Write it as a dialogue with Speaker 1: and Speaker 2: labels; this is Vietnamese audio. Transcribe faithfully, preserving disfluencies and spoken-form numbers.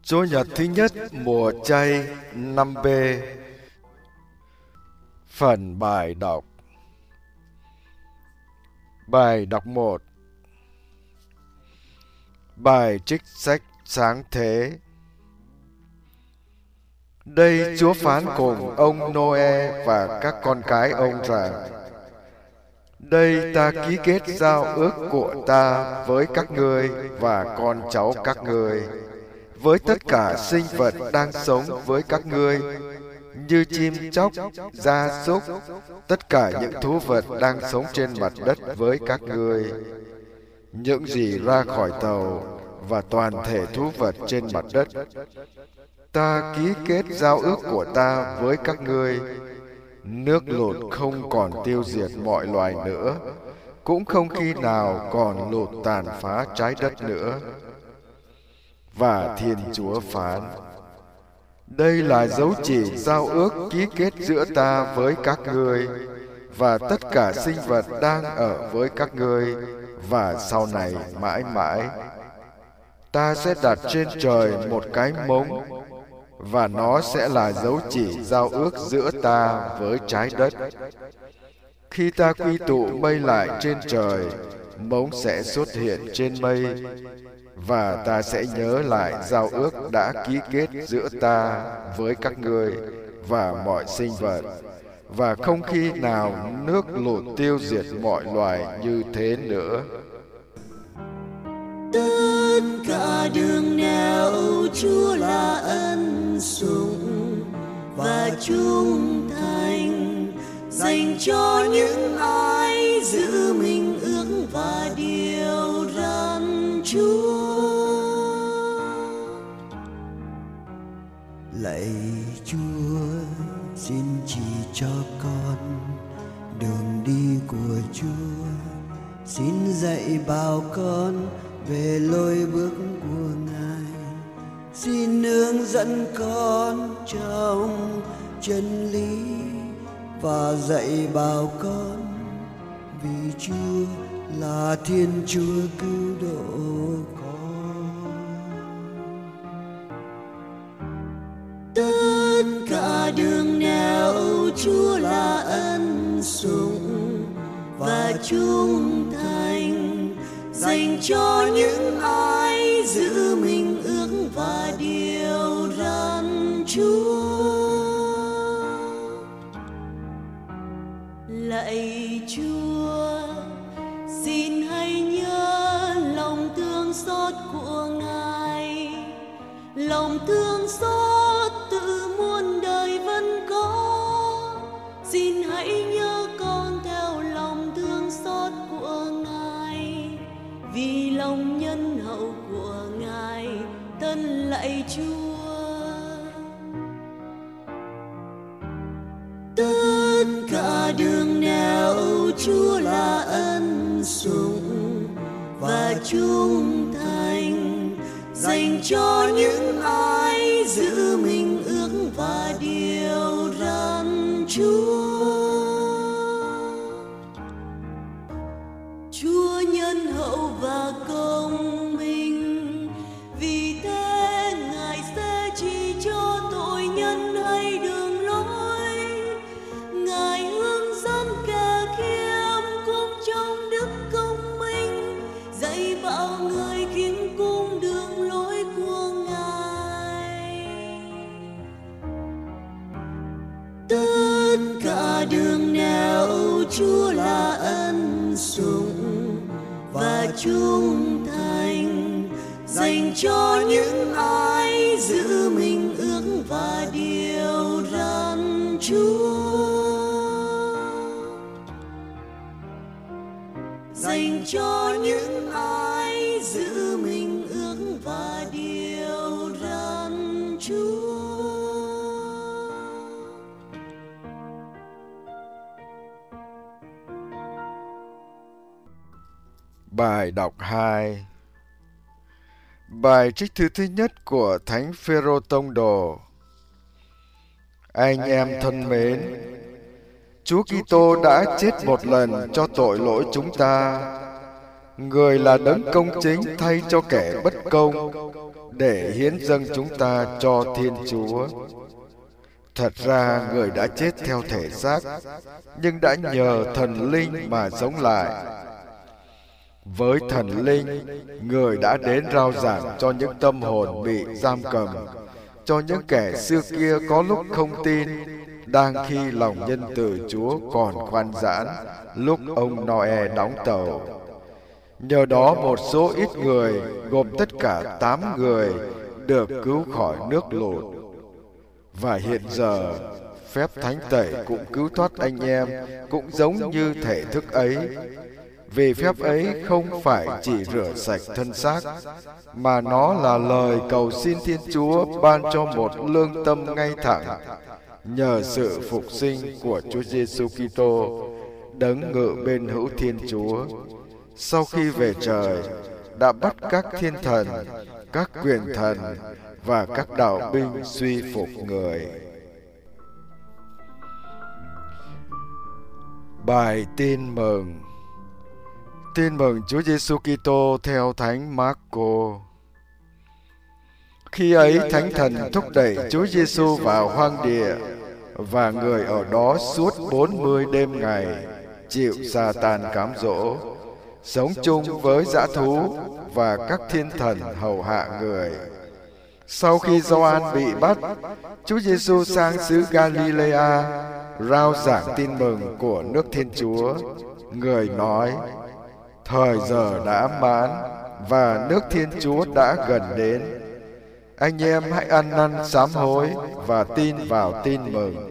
Speaker 1: Chúa Nhật thứ nhất mùa chay năm B. Phần bài đọc. Bài đọc một. Bài trích sách sáng thế. Đây Chúa phán cùng ông Noe và các con cái ông rằng: Đây ta ký kết giao ước của ta với các ngươi và con cháu các ngươi, với tất cả sinh vật đang sống với các ngươi, như chim chóc, gia súc, tất cả những thú vật đang sống trên mặt đất với các ngươi, những gì ra khỏi tàu và toàn thể thú vật trên mặt đất. Ta ký kết giao ước của ta với các ngươi. Nước lụt không còn tiêu diệt mọi loài nữa, cũng không khi nào còn lụt tàn phá trái đất nữa. Và Thiên Chúa phán: Đây là dấu chỉ giao ước ký kết giữa ta với các ngươi và tất cả sinh vật đang ở với các ngươi, và sau này mãi mãi. Ta sẽ đặt trên trời một cái mống, và nó sẽ là dấu chỉ giao ước giữa ta với trái đất. Khi ta quy tụ mây lại trên trời, mống sẽ xuất hiện trên mây, và ta sẽ nhớ lại giao ước đã ký kết giữa ta với các ngươi và mọi sinh vật, và không khi nào nước lụt tiêu diệt mọi loài như thế nữa.
Speaker 2: Tất cả đường nào Chúa là ân sủng và trung thành, dành cho những ai giữ mình ước và điều răn Chúa.
Speaker 3: Lạy Chúa, xin chỉ cho con đường đi của Chúa. Xin dạy bảo con về lối bước của Ngài. Xin hướng dẫn con trong chân lý và dạy bảo con, vì Chúa là Thiên Chúa cứu độ con.
Speaker 2: Tất cả đường nào Chúa là ân sủng và trung thành, dành cho những ai giữ mình ước và điều răn Chúa. Lạy Chúa, xin hãy nhớ lòng thương xót của Ngài. Lòng thương xót từ muôn đời vẫn có. Xin hãy nhớ con theo lòng thương xót của Ngài, vì lòng nhân hậu của Ngài. Thân lạy Chúa. Tất cả đường nào Chúa là ân sủng và trung thành, dành cho những ai giữ mình ước và điều răn Chúa. Chúa nhân hậu và công minh, vì thế Ngài sẽ chỉ cho tội nhân hay đường lối. Ngài hướng dẫn kẻ khiêm cung trong đức công minh, dạy bảo người khiêm cung đường lối của Ngài. Tất cả đường nào Chúa là ân sủng và trung thành, dành cho những ai giữ mình ước và điều răn Chúa. Dành cho những ai giữ mình ước và điều răn Chúa.
Speaker 1: Bài đọc hai. Bài trích thư thứ nhất của Thánh Phêrô Tông Đồ. Anh em thân mến, Chúa Kitô đã chết một lần cho tội lỗi chúng ta. Người là đấng công chính thay cho kẻ bất công, để hiến dâng chúng ta cho Thiên Chúa. Thật ra người đã chết theo thể xác, nhưng đã nhờ thần linh mà sống lại. Với thần linh, người đã đến rao giảng cho những tâm hồn bị giam cầm, cho những kẻ xưa kia có lúc không tin, đang khi lòng nhân từ Chúa còn khoan giãn, lúc ông Noe đóng tàu. Nhờ đó một số ít người, gồm tất cả tám người, được cứu khỏi nước lụt. Và hiện giờ, phép thánh tẩy cũng cứu thoát anh em, cũng giống như thể thức ấy. Vì phép ấy không phải chỉ rửa sạch thân xác, mà nó là lời cầu xin Thiên Chúa ban cho một lương tâm ngay thẳng, nhờ sự phục sinh của Chúa Giêsu Kitô, đấng ngự bên hữu Thiên Chúa. Sau khi về trời, đã bắt các thiên thần, các quyền thần và các đạo binh suy phục người. Bài tin mừng. Tin mừng Chúa Giêsu Kitô theo Thánh Marco. Khi ấy Thánh Thần thúc đẩy Chúa Giêsu vào hoang địa, và người ở đó suốt bốn mươi đêm ngày chịu Sa-tan cám dỗ, sống chung với dã thú và các thiên thần hầu hạ người. Sau khi Gioan bị bắt, Chúa Giêsu sang xứ Galilea rao giảng tin mừng của nước Thiên Chúa. Người nói: thời giờ đã mãn và nước Thiên Chúa đã gần đến. Anh em hãy ăn năn sám hối và tin vào tin mừng.